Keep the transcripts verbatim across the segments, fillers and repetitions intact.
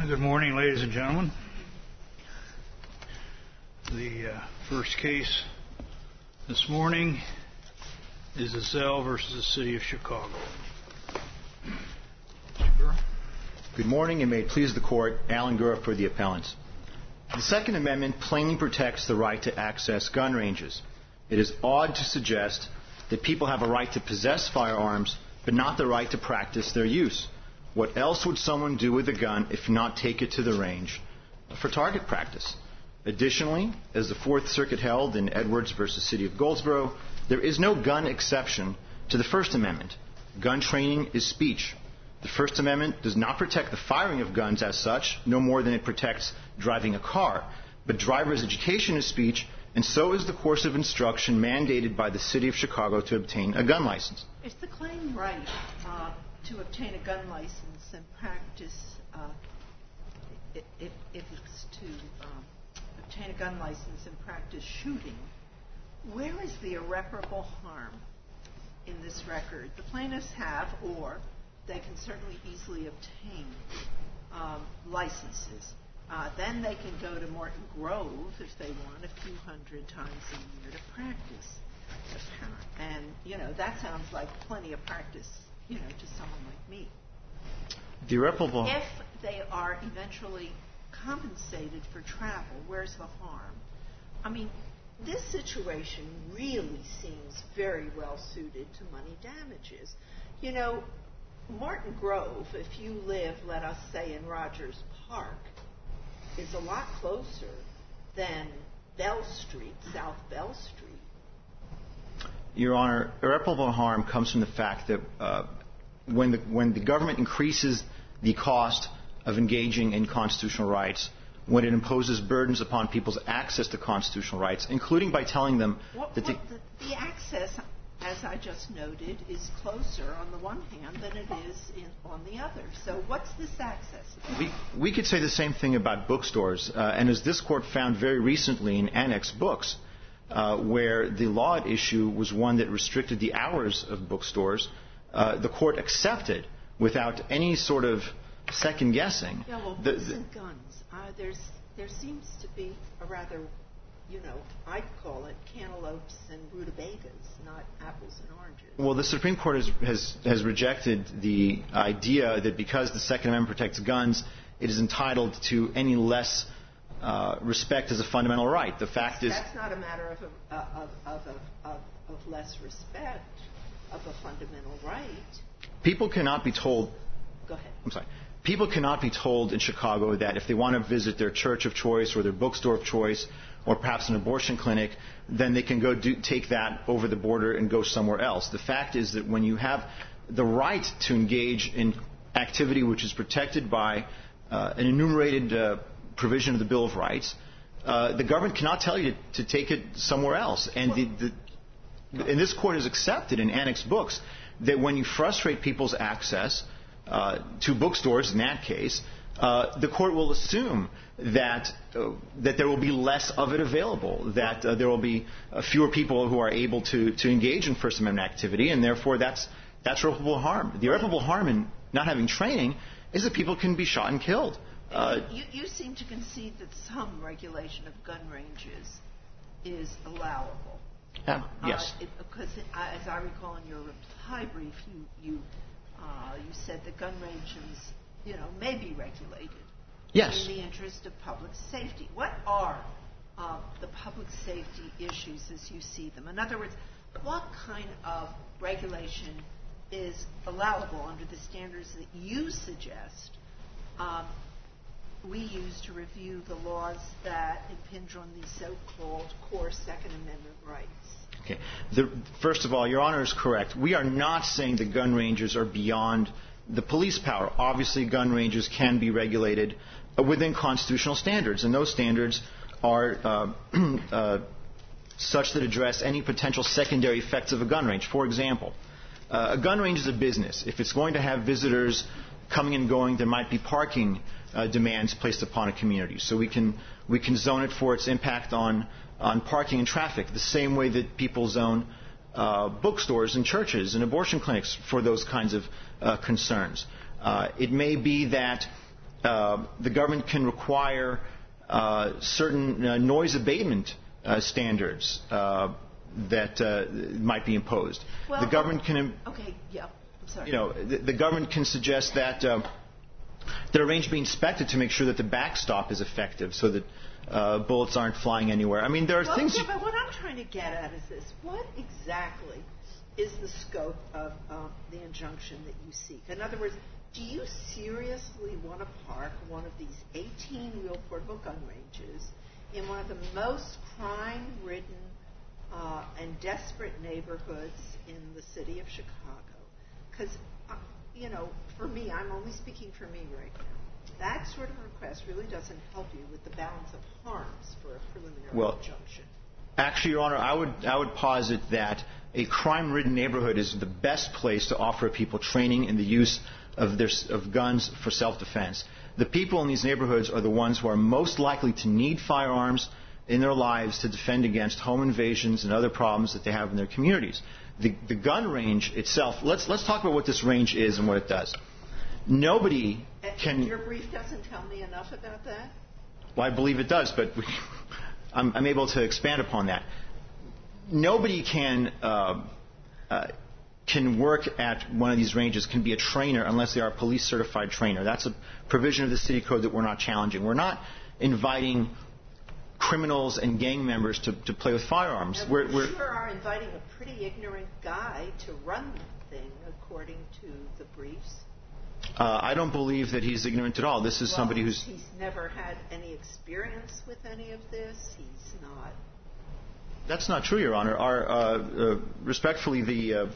Good morning, ladies and gentlemen. The uh, first case this morning is Ezell versus the City of Chicago. Good morning, and may it please the Court, Alan Gura for the appellants. The Second Amendment plainly protects the right to access gun ranges. It is odd to suggest that people have a right to possess firearms, but not the right to practice their use. What else would someone do with a gun if not take it to the range for target practice? Additionally, as the Fourth Circuit held in Edwards versus City of Goldsboro, there is no gun exception to the First Amendment. Gun training is speech. The First Amendment does not protect the firing of guns as such, no more than it protects driving a car. But driver's education is speech, and so is the course of instruction mandated by the City of Chicago to obtain a gun license. Is the claim right uh, to obtain a gun license and practice, uh, if, if it's to um, obtain a gun license and practice shooting, where is the irreparable harm in this record? The plaintiffs have, or they can certainly easily obtain um, licenses. Uh, then they can go to Morton Grove if they want a few hundred times a year to practice. And, you know, that sounds like plenty of practice, you know, to someone like me. The irreparable... If they are eventually compensated for travel, where's the harm? I mean, this situation really seems very well suited to money damages. You know, Morton Grove, if you live, let us say, in Rogers Park, is a lot closer than Bell Street, South Bell Street. Your Honor, irreparable harm comes from the fact that uh, when the when the government increases the cost of engaging in constitutional rights, when it imposes burdens upon people's access to constitutional rights, including by telling them what, that what the, the access, as I just noted, is closer on the one hand than it is in, on the other. So what's this access? We, we could say the same thing about bookstores. Uh, and as this Court found very recently in Annex Books, uh, where the law at issue was one that restricted the hours of bookstores, uh, the Court accepted without any sort of second guessing. Yeah, well, the, books the, and guns. Uh, there's, there seems to be a rather... You know, I'd call it cantaloupes and rutabagas, not apples and oranges. Well, the Supreme Court has, has, has rejected the idea that because the Second Amendment protects guns, it is entitled to any less uh, respect as a fundamental right. The fact that's, is... That's not a matter of, a, of, of, of, of, of less respect of a fundamental right. People cannot be told... Go ahead. I'm sorry. People cannot be told in Chicago that if they want to visit their church of choice or their bookstore of choice or perhaps an abortion clinic, then they can go do, take that over the border and go somewhere else. The fact is that when you have the right to engage in activity which is protected by uh, an enumerated uh, provision of the Bill of Rights, uh, the government cannot tell you to, to take it somewhere else. And, the, the, and this Court has accepted in Annex Books that when you frustrate people's access uh, to bookstores, in that case, Uh, the Court will assume that uh, that there will be less of it available, that uh, there will be uh, fewer people who are able to, to engage in First Amendment activity, and therefore that's that's irreparable harm. The irreparable harm in not having training is that people can be shot and killed. Uh, you, you seem to concede that some regulation of gun ranges is allowable. Uh, yes. Uh, it, because it, uh, as I recall in your reply brief, you you uh, you said that gun ranges, you know, may be regulated yes. in the interest of public safety. What are uh, the public safety issues as you see them? In other words, what kind of regulation is allowable under the standards that you suggest um, we use to review the laws that impinge on the so-called core Second Amendment rights? Okay. The, first of all, Your Honor is correct. We are not saying that gun ranges are beyond the police power. Obviously, gun ranges can be regulated uh, within constitutional standards, and those standards are uh, uh, such that address any potential secondary effects of a gun range. For example, uh, a gun range is a business. If it's going to have visitors coming and going, there might be parking uh, demands placed upon a community. So we can we can zone it for its impact on on parking and traffic, the same way that people zone Uh, bookstores and churches and abortion clinics for those kinds of uh, concerns. Uh, it may be that uh, the government can require uh, certain uh, noise abatement uh, standards uh, that uh, might be imposed. Well, the government can. Okay. Yeah. I'm sorry. You know, the, the government can suggest that uh, that a range be inspected to make sure that the backstop is effective, so that uh, bullets aren't flying anywhere. I mean, there are well, things. Yeah, but what I'm trying to get at is this: what exactly is the scope of uh, the injunction that you seek? In other words, do you seriously want to park one of these eighteen-wheel portable gun ranges in one of the most crime-ridden uh, and desperate neighborhoods in the city of Chicago? Because, uh, you know, for me, I'm only speaking for me right now, that sort of request really doesn't help you with the balance of harms for a preliminary well, injunction. Actually, Your Honor, I would I would posit that a crime-ridden neighborhood is the best place to offer people training in the use of their of guns for self-defense. The people in these neighborhoods are the ones who are most likely to need firearms in their lives to defend against home invasions and other problems that they have in their communities. The, the gun range itself, let's let's talk about what this range is and what it does. Nobody can... Your brief doesn't tell me enough about that? Well, I believe it does, but we, I'm, I'm able to expand upon that. Nobody can uh, uh, can work at one of these ranges, can be a trainer, unless they are a police-certified trainer. That's a provision of the city code that we're not challenging. We're not inviting criminals and gang members to, to play with firearms. And we're, we we're, sure are inviting a pretty ignorant guy to run the thing, according to the briefs. Uh, I don't believe that he's ignorant at all. This is well, somebody who's... He's never had any experience with any of this. He's not... That's not true, Your Honor. Our, uh, uh, respectfully, the... Uh,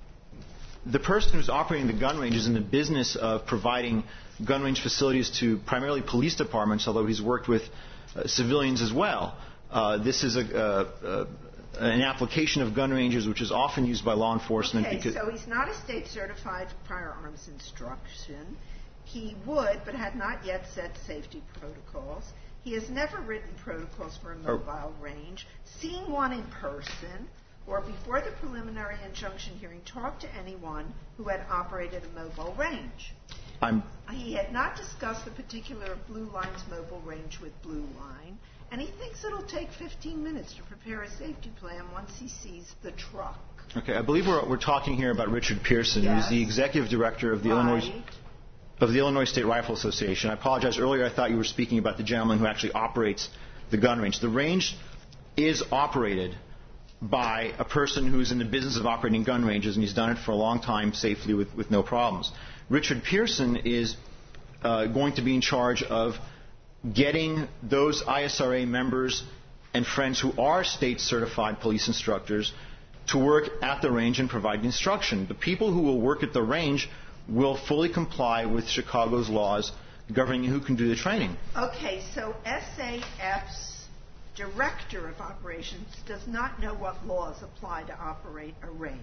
The person who's operating the gun range is in the business of providing gun range facilities to primarily police departments, although he's worked with uh, civilians as well. Uh, this is a, uh, uh, an application of gun ranges which is often used by law enforcement. Okay, because so he's not a state-certified firearms instruction. He would, but had not yet set safety protocols. He has never written protocols for a mobile range, seen one in person, or before the preliminary injunction hearing, talked to anyone who had operated a mobile range. I'm He had not discussed the particular Blue Line's mobile range with Blue Line, and he thinks it'll take fifteen minutes to prepare a safety plan once he sees the truck. Okay, I believe we're, we're talking here about Richard Pearson, Yes. who's the executive director of the Right. Illinois of the Illinois State Rifle Association. I apologize. Earlier I thought you were speaking about the gentleman who actually operates the gun range. The range is operated by a person who's in the business of operating gun ranges, and he's done it for a long time safely with, with no problems. Richard Pearson is uh, going to be in charge of getting those I S R A members and friends who are state-certified police instructors to work at the range and provide instruction. The people who will work at the range will fully comply with Chicago's laws governing who can do the training. Okay, so S A F's Director of Operations does not know what laws apply to operate a range.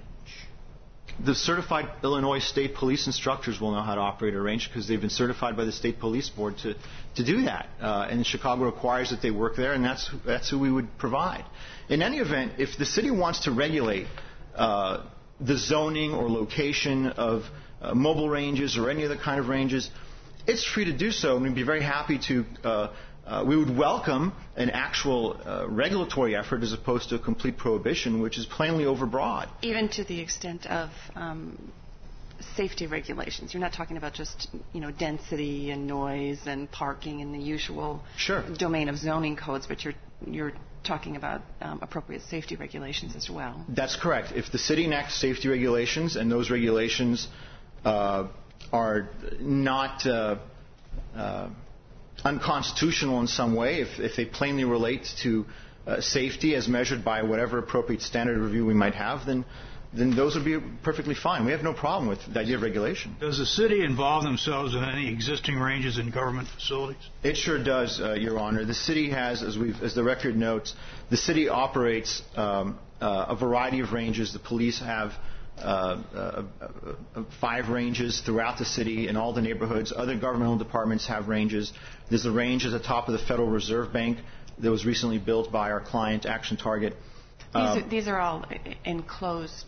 The certified Illinois State Police instructors will know how to operate a range because they've been certified by the State Police Board to, to do that. Uh, and Chicago requires that they work there, and that's, that's who we would provide. In any event, if the city wants to regulate uh, the zoning or location of uh, mobile ranges or any other kind of ranges, it's free to do so, and we'd be very happy to uh, Uh, we would welcome an actual uh, regulatory effort as opposed to a complete prohibition, which is plainly overbroad. Even to the extent of um, safety regulations. You're not talking about just, you know, density and noise and parking and the usual Sure. domain of zoning codes, but you're you're talking about um, appropriate safety regulations as well. That's correct. If the city enacts safety regulations and those regulations uh, are not uh, uh, unconstitutional in some way, if, if they plainly relate to uh, safety as measured by whatever appropriate standard of review we might have, then then those would be perfectly fine. We have no problem with the idea of regulation. Does the city involve themselves in any existing ranges in government facilities? It sure does, uh, Your Honor. The city has, as we've, as the record notes, the city operates um, uh, a variety of ranges. The police have Uh, uh, uh, five ranges throughout the city in all the neighborhoods. Other governmental departments have ranges. There's a range at the top of the Federal Reserve Bank that was recently built by our client, Action Target. These, Um, are, these are all enclosed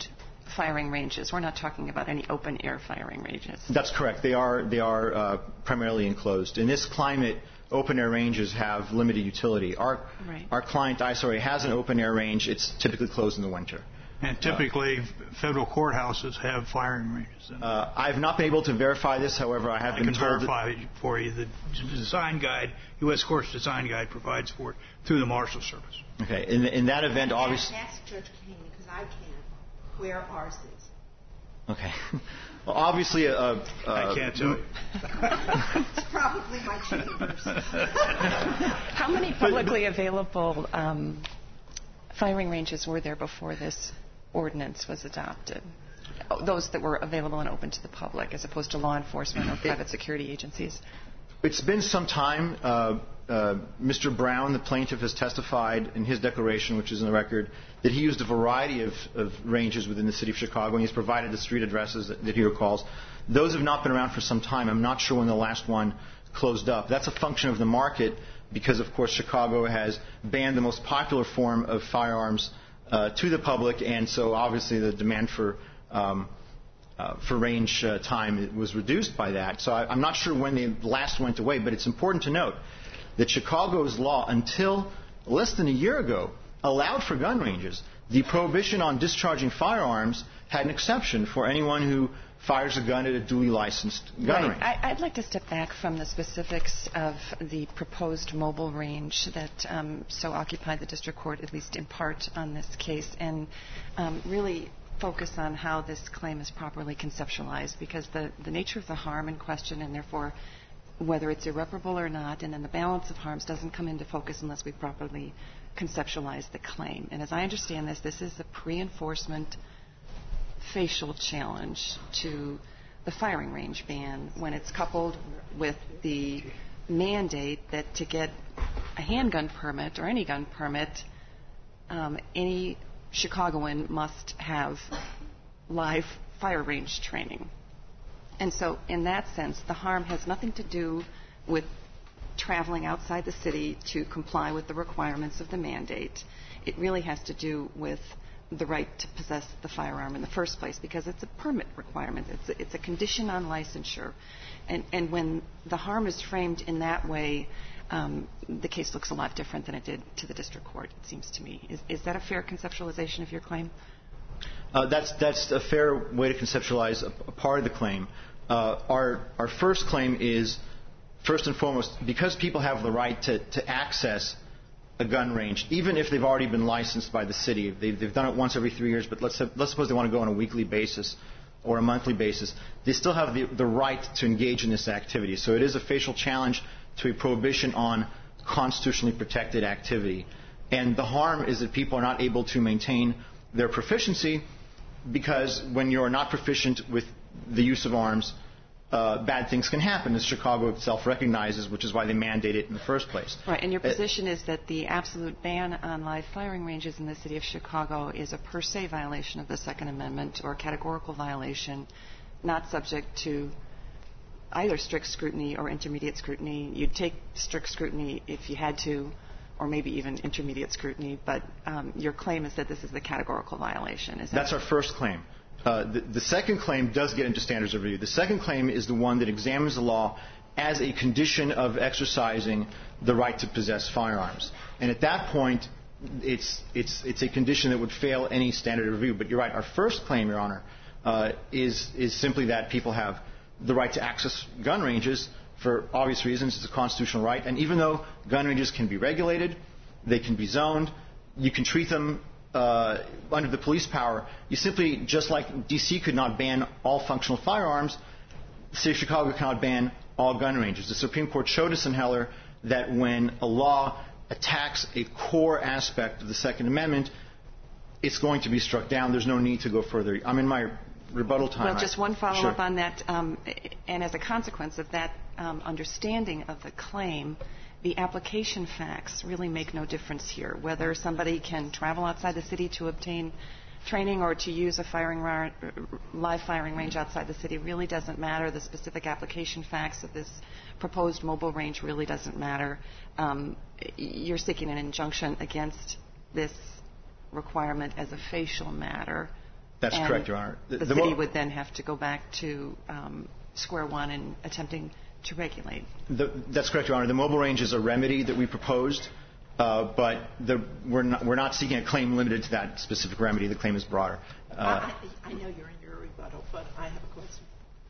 firing ranges. We're not talking about any open-air firing ranges. That's correct. They are they are uh, primarily enclosed. In this climate, open-air ranges have limited utility. Our right. our client, I S R A, has an open-air range. It's typically closed in the winter. And typically, uh, federal courthouses have firing ranges. Uh, I've not been able to verify this. However, I have I been can told verify it for you. The design guide, U S Courts Design Guide, provides for it through the Marshal Service. Okay. In, in that event, obviously. Ask Judge Kane, because I can't, where ours is. Okay. Well, obviously, uh, uh, I can't tell you. It's probably my chambers. How many publicly available um, firing ranges were there before this ordinance was adopted? Oh, those that were available and open to the public, as opposed to law enforcement or private security agencies? It's been some time. Uh, uh, Mister Brown, the plaintiff, has testified in his declaration, which is in the record, that he used a variety of, of ranges within the city of Chicago, and he's provided the street addresses that, that he recalls. Those have not been around for some time. I'm not sure when the last one closed up. That's a function of the market because, of course, Chicago has banned the most popular form of firearms uh, to the public, and so obviously the demand for um, Uh, for range uh, time it was reduced by that. So I, I'm not sure when they last went away, but it's important to note that Chicago's law, until less than a year ago, allowed for gun ranges. The prohibition on discharging firearms had an exception for anyone who fires a gun at a duly licensed gun right. range. I, I'd like to step back from the specifics of the proposed mobile range that um, so occupied the district court, at least in part, on this case, and um, really focus on how this claim is properly conceptualized, because the, the nature of the harm in question, and therefore whether it's irreparable or not, and then the balance of harms doesn't come into focus unless we properly conceptualize the claim. And as I understand this, this is a pre-enforcement facial challenge to the firing range ban when it's coupled with the mandate that to get a handgun permit or any gun permit, um, any Chicagoan must have live fire range training. And so in that sense, the harm has nothing to do with traveling outside the city to comply with the requirements of the mandate. It really has to do with the right to possess the firearm in the first place, because it's a permit requirement. It's a, it's a condition on licensure. And, and when the harm is framed in that way, Um, the case looks a lot different than it did to the district court, it seems to me. Is, is that a fair conceptualization of your claim? Uh, that's that's a fair way to conceptualize a, a part of the claim. Uh, our our first claim is, first and foremost, because people have the right to, to access a gun range, even if they've already been licensed by the city. They've, they've done it once every three years, but let's have, let's suppose they want to go on a weekly basis or a monthly basis. They still have the, the right to engage in this activity. So it is a facial challenge to a prohibition on constitutionally protected activity. And the harm is that people are not able to maintain their proficiency, because when you're not proficient with the use of arms, uh, bad things can happen, as Chicago itself recognizes, which is why they mandate it in the first place. Right, and your position uh, is that the absolute ban on live firing ranges in the city of Chicago is a per se violation of the Second Amendment, or a categorical violation, not subject to either strict scrutiny or intermediate scrutiny. You'd take strict scrutiny if you had to, or maybe even intermediate scrutiny, but um, your claim is that this is the categorical violation. Is that That's our first claim. Uh, the, the second claim does get into standards of review. The second claim is the one that examines the law as a condition of exercising the right to possess firearms. And at that point, it's, it's, it's a condition that would fail any standard of review. But you're right, our first claim, Your Honor, uh, is, is simply that people have the right to access gun ranges for obvious reasons. It's a constitutional right. And even though gun ranges can be regulated, they can be zoned, you can treat them uh, under the police power. You simply, just like D C could not ban all functional firearms, the city of Chicago cannot ban all gun ranges. The Supreme Court showed us in Heller that when a law attacks a core aspect of the Second Amendment, it's going to be struck down. There's no need to go further. I'm in my rebuttal time. Well, just one follow-up sure. on that. Um, and as a consequence of that um, understanding of the claim, the application facts really make no difference here. Whether somebody can travel outside the city to obtain training or to use a firing ra- live firing range outside the city really doesn't matter. The specific application facts of this proposed mobile range really doesn't matter. Um, you're seeking an injunction against this requirement as a facial matter. That's and correct, Your Honor. The, the, the city mo- would then have to go back to um, square one in attempting to regulate. The, that's correct, Your Honor. The mobile range is a remedy that we proposed, uh, but the, we're, not, we're not seeking a claim limited to that specific remedy. The claim is broader. Uh, I, I know you're in your rebuttal, but I have a question.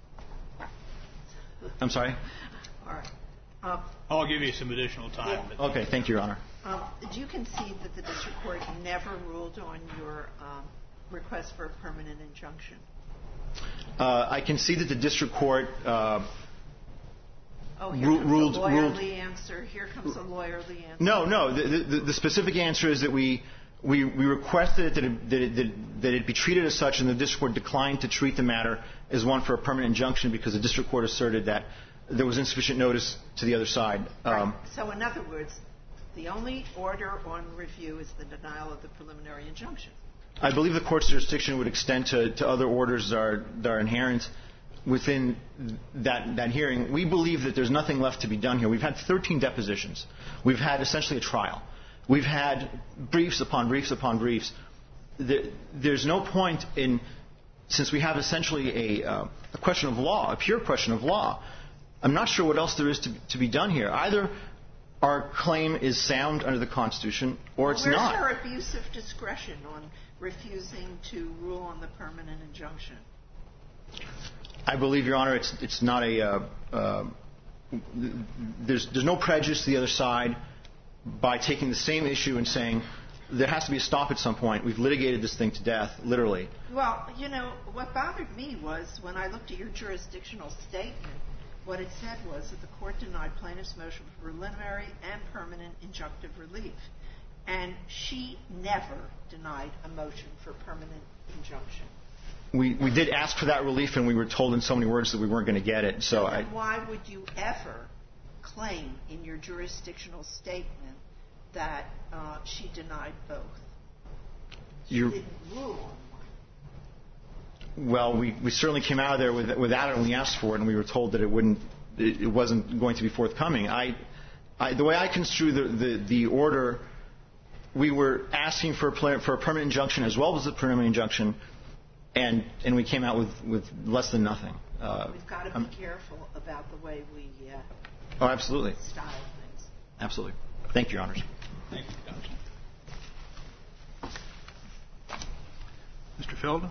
I'm sorry? All right. Um, I'll give you some additional time. Yeah. Okay, thank you, Your Honor. Um, do you concede that the district court never ruled on your um, request for a permanent injunction? Uh, I concede that the district court uh, oh, here ru- comes ruled. a lawyerly ruled, answer. Here comes a lawyerly answer. No, no. The, the, the specific answer is that we we, we requested that it, that, it, that, it, that it be treated as such, and the district court declined to treat the matter as one for a permanent injunction because the district court asserted that there was insufficient notice to the other side. Right. Um, so, in other words, the only order on review is the denial of the preliminary injunction. I believe the court's jurisdiction would extend to, to other orders that are, that are inherent within that, that hearing. We believe that there's nothing left to be done here. We've had thirteen depositions. We've had essentially a trial. We've had briefs upon briefs upon briefs. There, there's no point in, since we have essentially a, uh, a question of law, a pure question of law, I'm not sure what else there is to, to be done here. Either our claim is sound under the Constitution, or it's Where's not. Where's our abuse of discretion on refusing to rule on the permanent injunction? I believe, Your Honor, it's it's not a. Uh, uh, there's there's no prejudice to the other side by taking the same issue and saying there has to be a stop at some point. We've litigated this thing to death, literally. Well, you know, what bothered me was when I looked at your jurisdictional statement. What it said was that the court denied plaintiff's motion for preliminary and permanent injunctive relief. And she never denied a motion for permanent injunction. We we did ask for that relief, and we were told in so many words that we weren't going to get it. So then I, why would you ever claim in your jurisdictional statement that uh, she denied both? She didn't rule on one. Well, we, we certainly came out of there with, without it, and we asked for it, and we were told that it wouldn't, it, it wasn't going to be forthcoming. I, I, the way I construe the, the, the order, we were asking for a, for a permanent injunction as well as a preliminary injunction, and and we came out with, with less than nothing. Uh, We've got to be um, careful about the way we uh, oh, absolutely. style things. Absolutely. Thank you, Your Honors. Thank you, Counsel. Mister Felda?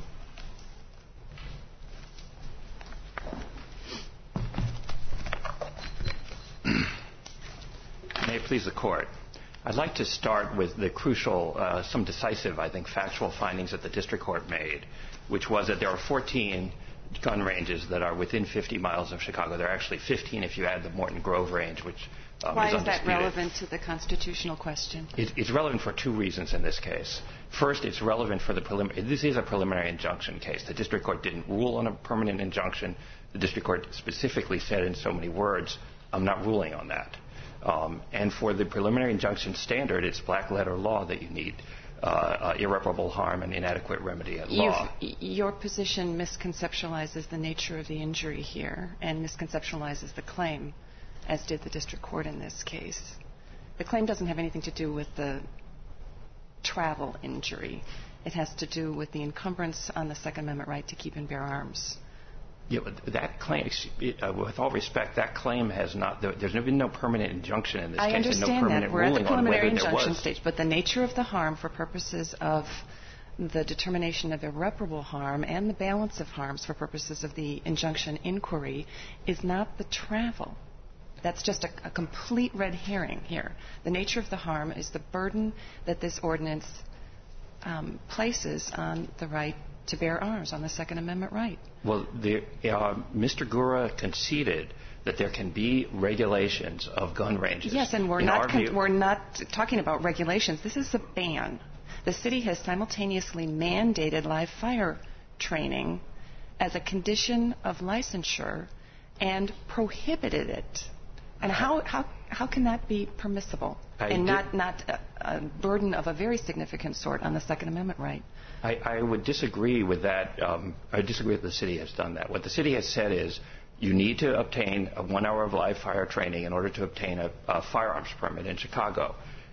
May it please the Court. I'd like to start with the crucial, uh, some decisive, I think, factual findings that the district court made, which was that there are fourteen gun ranges that are within fifty miles of Chicago. There are actually fifteen if you add the Morton Grove range, which um, Why is is that undisputed. relevant to the constitutional question? It, it's relevant for two reasons in this case. First, it's relevant for the preliminary. This is a preliminary injunction case. The district court didn't rule on a permanent injunction. The district court specifically said in so many words, I'm not ruling on that. Um, and for the preliminary injunction standard, it's black-letter law that you need uh, uh, irreparable harm and inadequate remedy at law. You've, your position misconceptualizes the nature of the injury here and misconceptualizes the claim, as did the district court in this case. The claim doesn't have anything to do with the travel injury. It has to do with the encumbrance on the Second Amendment right to keep and bear arms. Yeah, but that claim, uh, with all respect, that claim has not. There's been no permanent injunction in this I case, understand and no permanent that. We're at the preliminary injunction was. stage, but the nature of the harm for purposes of the determination of irreparable harm and the balance of harms for purposes of the injunction inquiry is not the travel. That's just a, a complete red herring here. The nature of the harm is the burden that this ordinance um, places on the right to bear arms, on the Second Amendment right. Well, the, uh, Mister Gura conceded that there can be regulations of gun ranges. Yes, and we're in not con- view, we're not talking about regulations. This is a ban. The city has simultaneously mandated live fire training as a condition of licensure and prohibited it. And how how how can that be permissible I and did, not not a, a burden of a very significant sort on the Second Amendment right? I, I would disagree with that. Um, I disagree that the city has done that. What the city has said is you need to obtain a one hour of live fire training in order to obtain a, a firearms permit in Chicago.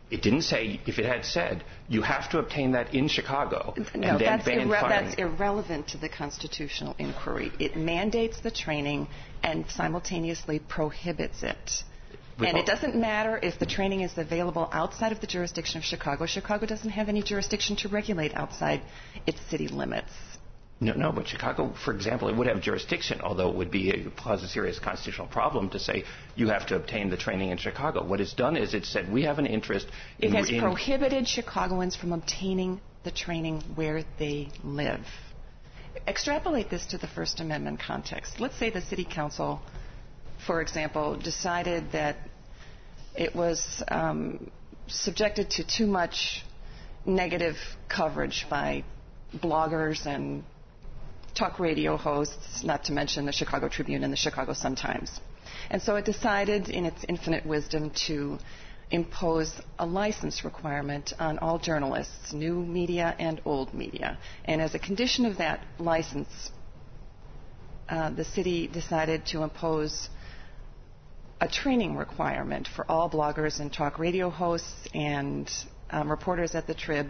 It didn't say, if it had said, you have to obtain that in Chicago, No, and then that's, ban irre- firing. that's irrelevant to the constitutional inquiry. It mandates the training and simultaneously prohibits it. And it doesn't matter if the training is available outside of the jurisdiction of Chicago. Chicago doesn't have any jurisdiction to regulate outside its city limits. No, no, but Chicago, for example, it would have jurisdiction, although it would be a, cause a serious constitutional problem to say you have to obtain the training in Chicago. What it's done is it said we have an interest in... It has in, prohibited Chicagoans from obtaining the training where they live. Extrapolate this to the First Amendment context. Let's say the city council, for example, decided that it was um, subjected to too much negative coverage by bloggers and talk radio hosts, not to mention the Chicago Tribune and the Chicago Sun-Times. And so it decided in its infinite wisdom to impose a license requirement on all journalists, new media and old media. And as a condition of that license, uh, the city decided to impose a training requirement for all bloggers and talk radio hosts and um, reporters at the Trib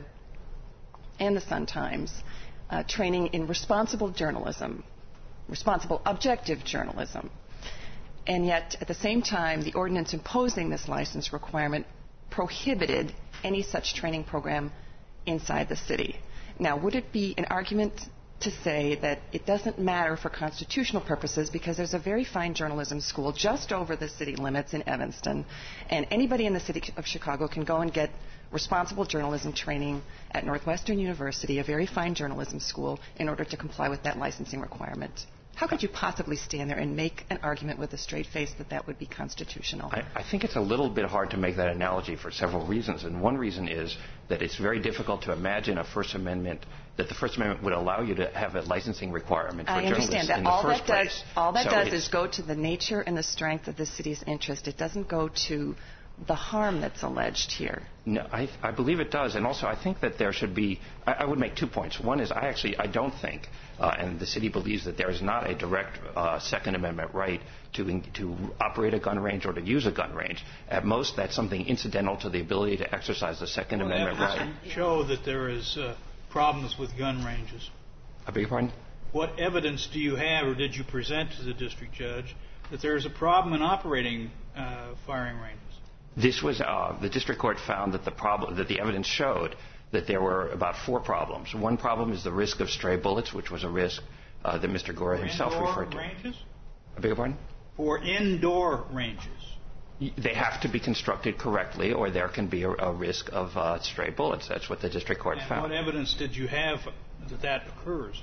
and the Sun-Times, uh, training in responsible journalism, responsible objective journalism. And yet, at the same time, the ordinance imposing this license requirement prohibited any such training program inside the city. Now, would it be an argument to say that it doesn't matter for constitutional purposes because there's a very fine journalism school just over the city limits in Evanston, and anybody in the city of Chicago can go and get responsible journalism training at Northwestern University, a very fine journalism school, in order to comply with that licensing requirement? How could you possibly stand there and make an argument with a straight face that that would be constitutional? I, I think it's a little bit hard to make that analogy for several reasons. And one reason is that it's very difficult to imagine a First Amendment, that the First Amendment would allow you to have a licensing requirement for I journalists understand that. in the All first that place. does, all that So does it's- is go to the nature and the strength of the city's interest. It doesn't go to the harm that's alleged here. No, I, I believe it does, and also I think that there should be. I, I would make two points. One is I actually I don't think, uh, and the city believes that there is not a direct uh, Second Amendment right to to operate a gun range or to use a gun range. At most, that's something incidental to the ability to exercise the Second Well, Amendment right. evidence show that there is uh, problems with gun ranges. I beg your pardon? What evidence do you have, or did you present to the district judge, that there is a problem in operating uh, firing ranges? This was uh, the district court found that the problem that the evidence showed that there were about four problems. One problem is the risk of stray bullets, which was a risk uh, that Mister Gore For himself indoor referred to. ranges? I beg your pardon? For indoor ranges. Y- They have to be constructed correctly, or there can be a, a risk of uh, stray bullets. That's what the district court And found. what evidence did you have that that occurs?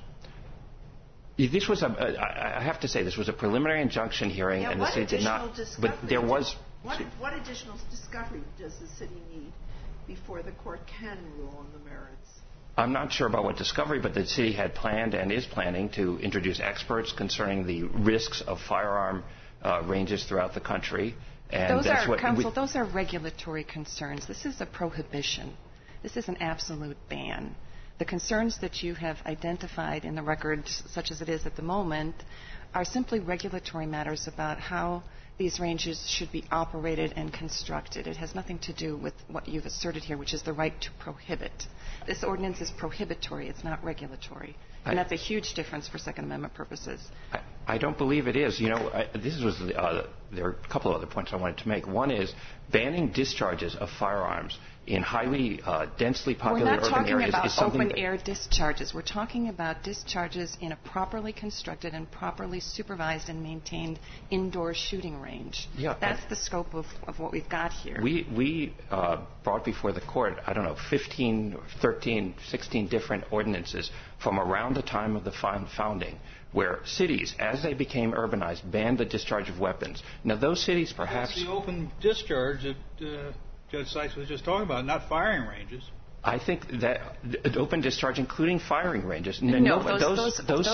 This was a. I I have to say, this was a preliminary injunction hearing, Yeah, and the what city did additional not. discovery But there did- was. What, what additional discovery does the city need before the court can rule on the merits? I'm not sure about what discovery, but the city had planned and is planning to introduce experts concerning the risks of firearm uh, ranges throughout the country. And Those that's are, what counsel, we, those are regulatory concerns. This is a prohibition. This is an absolute ban. The concerns that you have identified in the record, such as it is at the moment, are simply regulatory matters about how these ranges should be operated and constructed. It has nothing to do with what you've asserted here, which is the right to prohibit. This ordinance is prohibitory. It's not regulatory. And I- that's a huge difference for Second Amendment purposes. I, I don't believe it is. You know, I, this was the, uh, there are a couple of other points I wanted to make. One is banning discharges of firearms in highly uh, densely We're populated not urban talking areas about is something open that- air discharges. We're talking about discharges in a properly constructed and properly supervised and maintained indoor shooting range. Yeah, That's I- the scope of, of what we've got here. We, we uh, brought before the court, I don't know, fifteen, thirteen, sixteen different ordinances from around the time of the found- founding where cities, as they became urbanized, banned the discharge of weapons. Now, those cities perhaps... That's the open discharge that uh, Judge Sykes was just talking about, not firing ranges. I think that th- open discharge, including firing ranges... no, no, those, those, those, those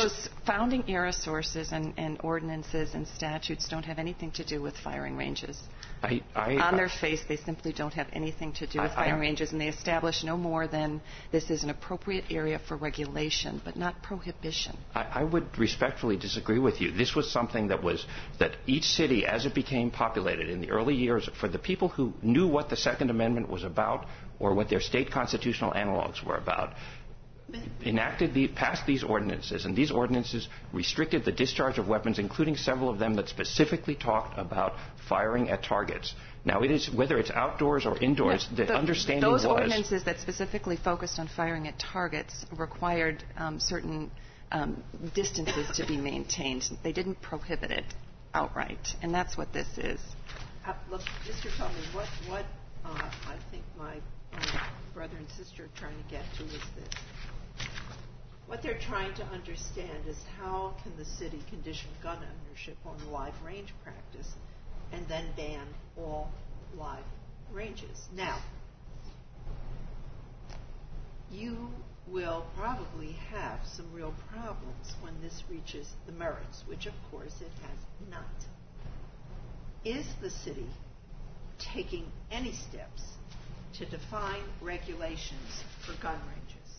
founding era sources and, and ordinances and statutes don't have anything to do with firing ranges. I, I, On their face, they simply don't have anything to do with I, firing I, ranges, and they establish no more than this is an appropriate area for regulation, but not prohibition. I, I would respectfully disagree with you. This was something that was that each city, as it became populated in the early years, for the people who knew what the Second Amendment was about or what their state constitutional analogs were about, enacted the, passed these ordinances, and these ordinances restricted the discharge of weapons, including several of them that specifically talked about firing at targets. Now, it is whether it's outdoors or indoors. No, the, the understanding those was ordinances that specifically focused on firing at targets required um, certain um, distances to be maintained. They didn't prohibit it outright, and that's what this is. Uh, look, Mister Tolman, what what uh, I think my uh, brother and sister are trying to get to is this. What they're trying to understand is how can the city condition gun ownership on live range practice and then ban all live ranges. Now, you will probably have some real problems when this reaches the merits, which of course it has not. Is the city taking any steps to define regulations for gun ranges?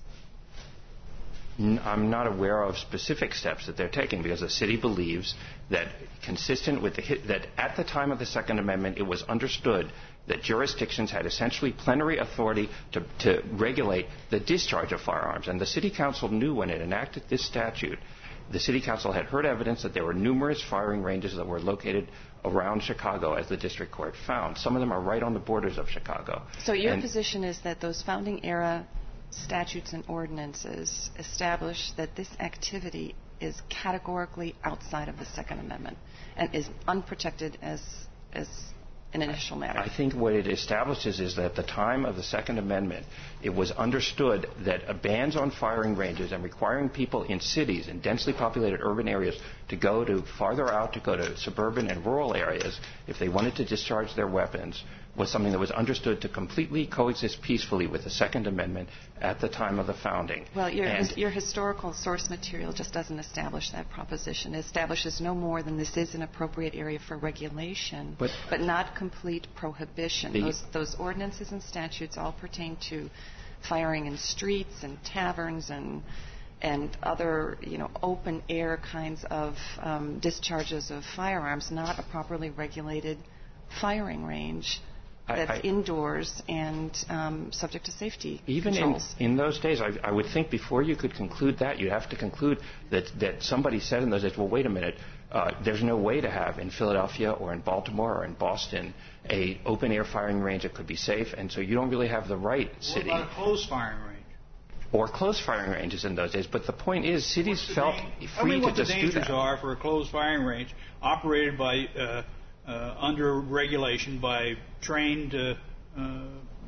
I'm not aware of specific steps that they're taking because the city believes that consistent with the that at the time of the Second Amendment, it was understood that jurisdictions had essentially plenary authority to, to regulate the discharge of firearms. And the city council knew when it enacted this statute, the city council had heard evidence that there were numerous firing ranges that were located around Chicago, as the district court found. Some of them are right on the borders of Chicago. So your and position is that those founding era statutes and ordinances establish that this activity is categorically outside of the Second Amendment and is unprotected as as an initial matter. I think what it establishes is that at the time of the Second Amendment, it was understood that bans on firing ranges and requiring people in cities, in densely populated urban areas, to go to farther out, to go to suburban and rural areas, if they wanted to discharge their weapons, was something that was understood to completely coexist peacefully with the Second Amendment at the time of the founding. Well, your, and his, your historical source material just doesn't establish that proposition. It establishes no more than this is an appropriate area for regulation, but, but not complete prohibition. The, those, those ordinances and statutes all pertain to firing in streets and taverns and and other, you know, open air kinds of um, discharges of firearms, not a properly regulated firing range that's I, I, indoors and um, subject to safety even controls. in, in those days, I, I would think before you could conclude that, you'd have to conclude that, that somebody said in those days, well, wait a minute, uh, there's no way to have in Philadelphia or in Baltimore or in Boston a open-air firing range that could be safe, and so you don't really have the right city. What about a closed firing range? Or closed firing ranges in those days. But the point is, cities felt free free me to what just the do dangers that. are for a closed firing range operated by uh, uh, under regulation by trained uh, uh,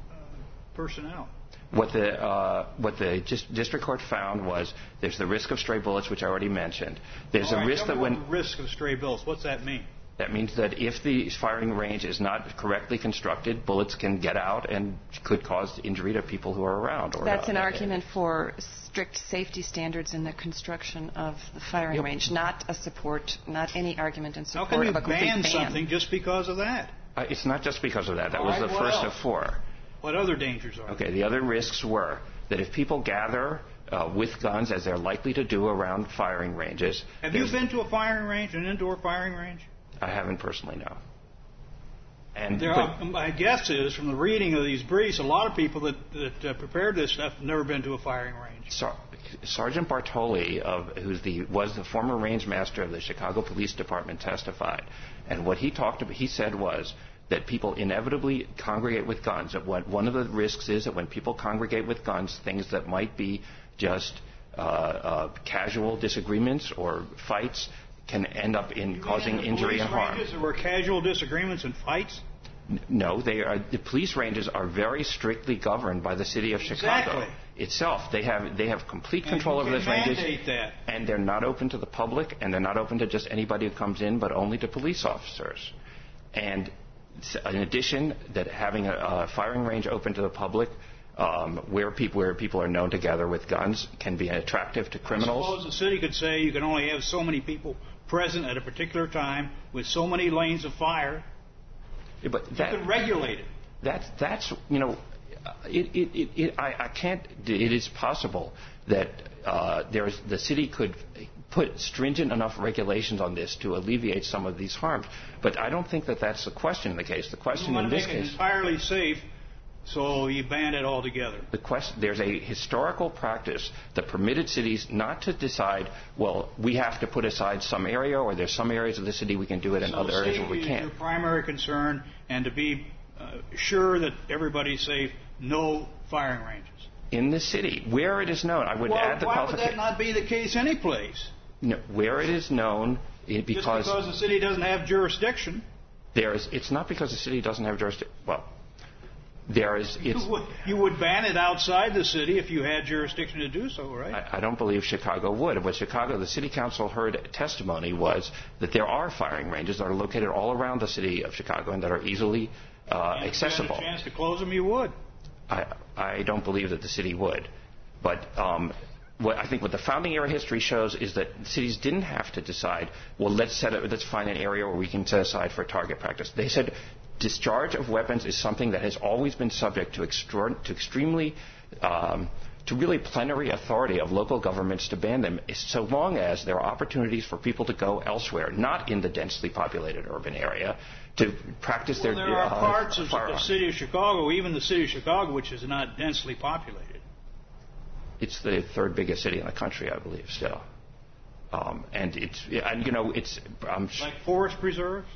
personnel. What the uh, what the district court found was there's the risk of stray bullets, which I already mentioned. There's All a right, risk tell that me when what the risk of stray bullets. What's that mean? That means that if the firing range is not correctly constructed, bullets can get out and could cause injury to people who are around. Or That's uh, an argument for strict safety standards in the construction of the firing Yep. range, not a support, not any argument in How support can you of a complete ban ban. something just because of that? Uh, it's not just because of that. That All was right, the what first else? of four. What other dangers are Okay, the other risks were that if people gather uh, with guns, as they're likely to do around firing ranges. there? Have you there's- been to a firing range, an indoor firing range? I haven't personally, no. And There but- are, my guess is, from the reading of these briefs, a lot of people that, that uh, prepared this stuff have never been to a firing range. Sar- Sergeant Bartoli, of, who's the was the former range master of the Chicago Police Department, testified, and what he talked about, he said was that people inevitably congregate with guns. That what one of the risks is that when people congregate with guns, things that might be just uh, uh, casual disagreements or fights can end up in You causing mean in injury police and harm. ranges there were casual disagreements and fights? N- No, they are. The police ranges are very strictly governed by the city of Chicago Exactly. itself. They have they have complete And control you over can those ranges, mandate that. and they're not open to the public, and they're not open to just anybody who comes in, but only to police officers. And s- in addition, that having a, a firing range open to the public um, where people where people are known to gather with guns can be attractive to criminals. I suppose the city could say you can only have so many people present at a particular time with so many lanes of fire. Yeah, but that, you could regulate it. That's that's you know, it it, it, it I, I can't. It is possible that uh, there's the city could put stringent enough regulations on this to alleviate some of these harms. But I don't think that that's the question in the case. The question you in this want to make case it entirely safe, so you ban it altogether. The question, there's a historical practice that permitted cities not to decide, well, we have to put aside some area, or there's some areas of the city we can do it, and so other areas where we can't. Your primary concern, and to be uh, sure that everybody's safe, no firing ranges. In the city, where it is known, I would well, add the why would that not be the case any place? No, where it is known, it, because just because the city doesn't have jurisdiction. There is. It's not because the city doesn't have jurisdiction. Well, there is. It's, you, would, you would ban it outside the city if you had jurisdiction to do so, right? I, I don't believe Chicago would. What Chicago, the city council heard testimony was that there are firing ranges that are located all around the city of Chicago and that are easily uh, and accessible. If you had a chance to close them, you would. I, I don't believe that the city would, but um, what I think what the founding era history shows is that cities didn't have to decide, well, let's set up, let's find an area where we can set aside for target practice. They said discharge of weapons is something that has always been subject to, extra, to extremely, um, to really plenary authority of local governments to ban them, so long as there are opportunities for people to go elsewhere, not in the densely populated urban area, to practice well, their there are uh, parts of firearms. the city of Chicago, even the city of Chicago, which is not densely populated. It's the third biggest city in the country, I believe, still. Um, and it's, and you know, it's um, like forest preserves.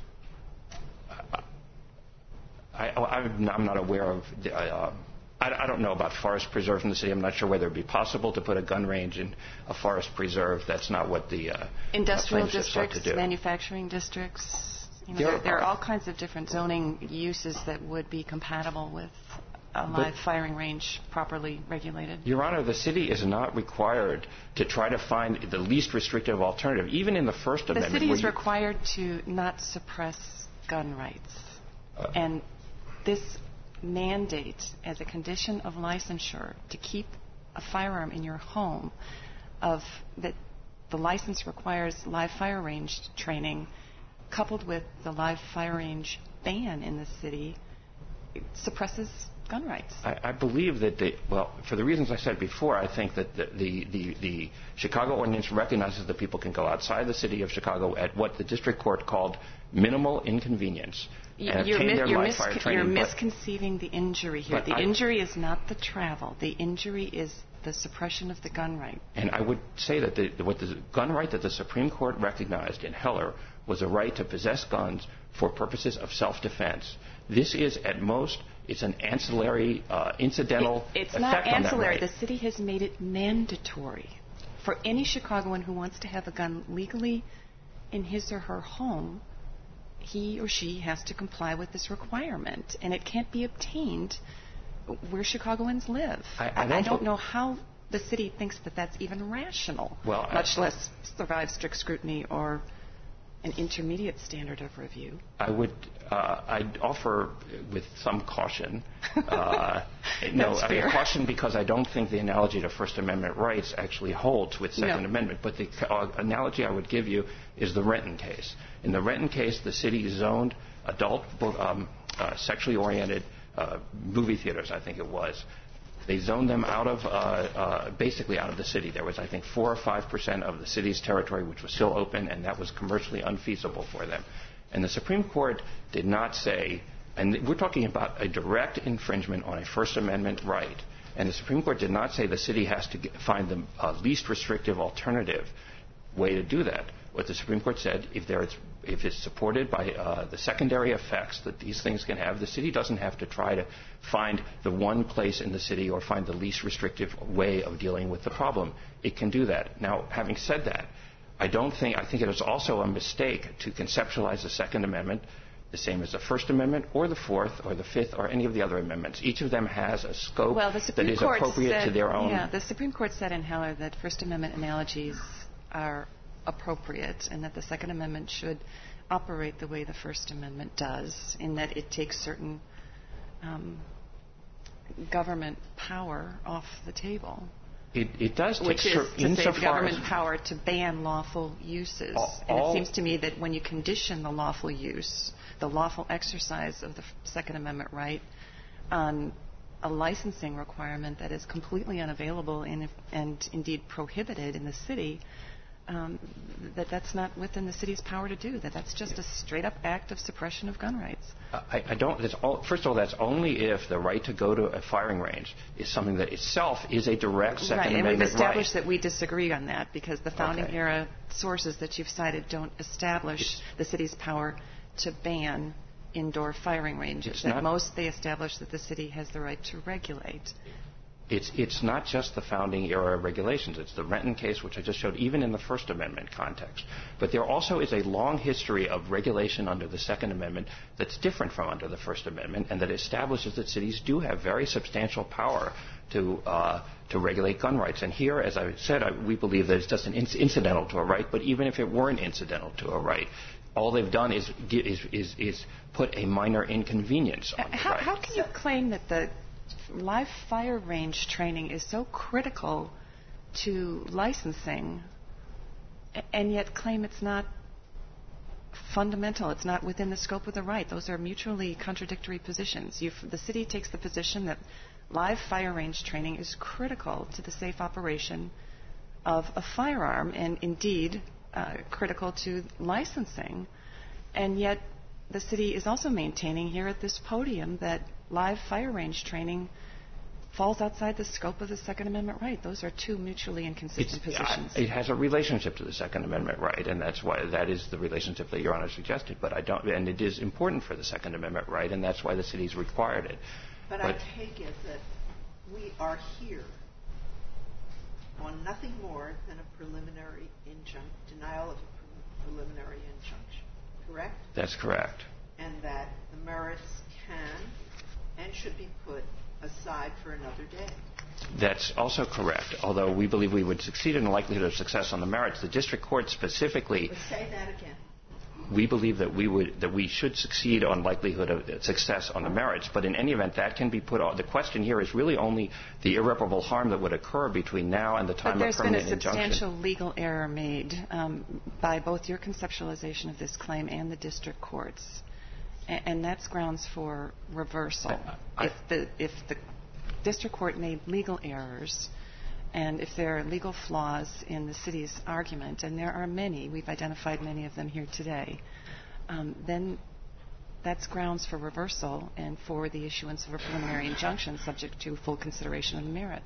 I, I, I'm not aware of. Uh, I, I don't know about forest preserves in the city. I'm not sure whether it would be possible to put a gun range in a forest preserve. That's not what the uh, industrial uh, districts, to do. manufacturing districts. You know, there, there, there are, are all kinds of different zoning uses that would be compatible with a live firing range properly regulated. Your Honor, the city is not required to try to find the least restrictive alternative, even in the First the Amendment. The city is you, required to not suppress gun rights. Uh, and this mandate, as a condition of licensure, to keep a firearm in your home, of that the license requires live fire range training, coupled with the live fire range ban in the city, it suppresses gun rights. I, I believe that, the, well, for the reasons I said before, I think that the, the, the, the Chicago ordinance recognizes that people can go outside the city of Chicago at what the district court called minimal inconvenience and you're obtain mis- their you're live mis- fire training. You're but, misconceiving the injury here. The I, injury is not the travel. The injury is the suppression of the gun right. And I would say that the, what the gun right that the Supreme Court recognized in Heller was a right to possess guns for purposes of self-defense. This is, at most, it's an ancillary, uh, incidental it, it's effect not on ancillary. that right. The city has made it mandatory for any Chicagoan who wants to have a gun legally in his or her home. He or she has to comply with this requirement, and it can't be obtained where Chicagoans live. I, I don't, I don't know how the city thinks that that's even rational, well, much I, less survive strict scrutiny or an intermediate standard of review. I would, uh, I'd offer with some caution. Uh, no, I mean, caution because I don't think the analogy to First Amendment rights actually holds with Second no. Amendment. But the uh, analogy I would give you is the Renton case. In the Renton case, the city zoned adult, um, uh, sexually oriented uh, movie theaters, I think it was. They zoned them out of, uh, uh, basically out of the city. There was, I think, four or five percent of the city's territory which was still open, and that was commercially unfeasible for them. And the Supreme Court did not say, and we're talking about a direct infringement on a First Amendment right, and the Supreme Court did not say the city has to get, find the uh, least restrictive alternative way to do that. What the Supreme Court said, if there is if it's supported by uh, the secondary effects that these things can have, the city doesn't have to try to find the one place in the city or find the least restrictive way of dealing with the problem. It can do that. Now, having said that, I don't think, I think it is also a mistake to conceptualize the Second Amendment the same as the First Amendment or the Fourth or the Fifth or any of the other amendments. Each of them has a scope well, the Supreme that is Court appropriate said, to their own. Yeah, the Supreme Court said in Heller that First Amendment analogies are appropriate and that the Second Amendment should operate the way the First Amendment does, in that it takes certain um, government power off the table. It, it does take Which is cer- to say the government as power to ban lawful uses. All, and it all seems to me that when you condition the lawful use, the lawful exercise of the Second Amendment right on a licensing requirement that is completely unavailable and, and indeed prohibited in the city, um, that that's not within the city's power to do, that that's just a straight-up act of suppression of gun rights. I, I don't. That's all, first of all, that's only if the right to go to a firing range is something that itself is a direct Second right, Amendment right. And we've established right. that we disagree on that because the founding okay. era sources that you've cited don't establish it's, the city's power to ban indoor firing ranges. At most, they establish that the city has the right to regulate. It's, it's not just the founding era regulations. It's the Renton case, which I just showed, even in the First Amendment context. But there also is a long history of regulation under the Second Amendment that's different from under the First Amendment, and that establishes that cities do have very substantial power to uh, to regulate gun rights. And here, as I said, I, we believe that it's just an inc- incidental to a right. But even if it weren't incidental to a right, all they've done is is is, is put a minor inconvenience on the how, right. How can you claim that the live fire range training is so critical to licensing and yet claim it's not fundamental, it's not within the scope of the right? Those are mutually contradictory positions. You've, the city takes the position that live fire range training is critical to the safe operation of a firearm and indeed uh, critical to licensing, and yet the city is also maintaining here at this podium that live fire range training falls outside the scope of the Second Amendment right. Those are two mutually inconsistent it's, positions. Uh, it has a relationship to the Second Amendment right, and that's why that is the relationship that Your Honor suggested. But I don't, and it is important for the Second Amendment right, and that's why the city's required it. But, but I take it that we are here on nothing more than a preliminary injunction, denial of a preliminary injunction, correct? That's correct. And that the merits can and should be put aside for another day. That's also correct, although we believe we would succeed in the likelihood of success on the merits. The district court specifically... But say that again. We believe that we would that we should succeed on likelihood of success on the merits, but in any event, that can be put on. The question here is really only the irreparable harm that would occur between now and the time of permanent injunction. But there's been a substantial legal error made um, by both your conceptualization of this claim and the district courts, and, and that's grounds for reversal. I, I, if the if the district court made legal errors, and if there are legal flaws in the city's argument, and there are many, we've identified many of them here today, um, then that's grounds for reversal and for the issuance of a preliminary injunction subject to full consideration of the merits.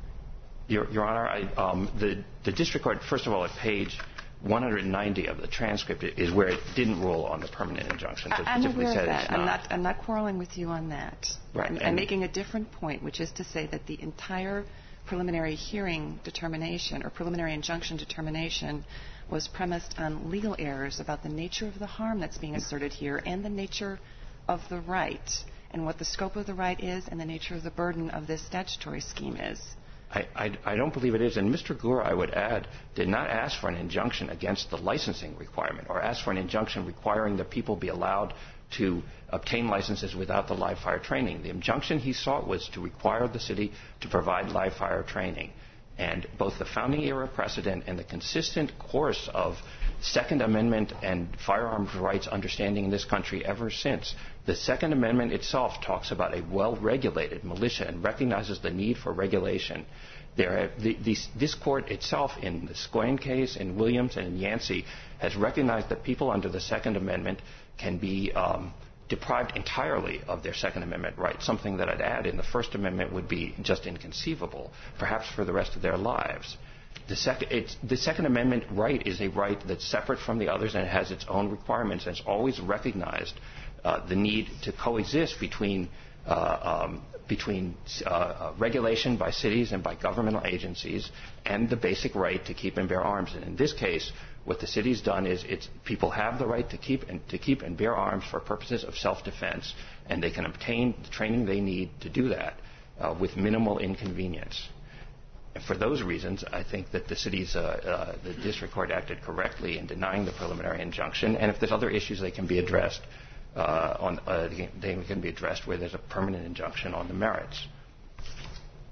Your, Your Honor, I, um, the, the district court, first of all, at page one hundred ninety of the transcript is where it didn't rule on the permanent injunction. So I'm aware of that. I'm not, I'm not quarreling with you on that. Right. I'm, I'm making a different point, which is to say that the entire preliminary hearing determination or preliminary injunction determination was premised on legal errors about the nature of the harm that's being asserted here and the nature of the right and what the scope of the right is and the nature of the burden of this statutory scheme is. I, I, I don't believe it is. And Mister Gore, I would add, did not ask for an injunction against the licensing requirement or ask for an injunction requiring that people be allowed to obtain licenses without the live fire training. The injunction he sought was to require the city to provide live fire training. And both the founding era precedent and the consistent course of Second Amendment and firearms rights understanding in this country ever since, the Second Amendment itself talks about a well-regulated militia and recognizes the need for regulation. There have, the, the, this court itself, in the Squain case, in Williams, and in Yancey, has recognized that people under the Second Amendment can be um, deprived entirely of their Second Amendment rights, something that I'd add in the First Amendment would be just inconceivable, perhaps for the rest of their lives. The, sec- it's, the Second Amendment right is a right that's separate from the others and it has its own requirements, and it's always recognized uh, the need to coexist between uh, um, between uh, uh, regulation by cities and by governmental agencies and the basic right to keep and bear arms. And in this case, what the city's done is it's, people have the right to keep and to keep and bear arms for purposes of self-defense, and they can obtain the training they need to do that uh, with minimal inconvenience. And for those reasons, I think that the city's uh, uh, the district court acted correctly in denying the preliminary injunction. And if there's other issues, they can be addressed uh, on uh, they can be addressed where there's a permanent injunction on the merits.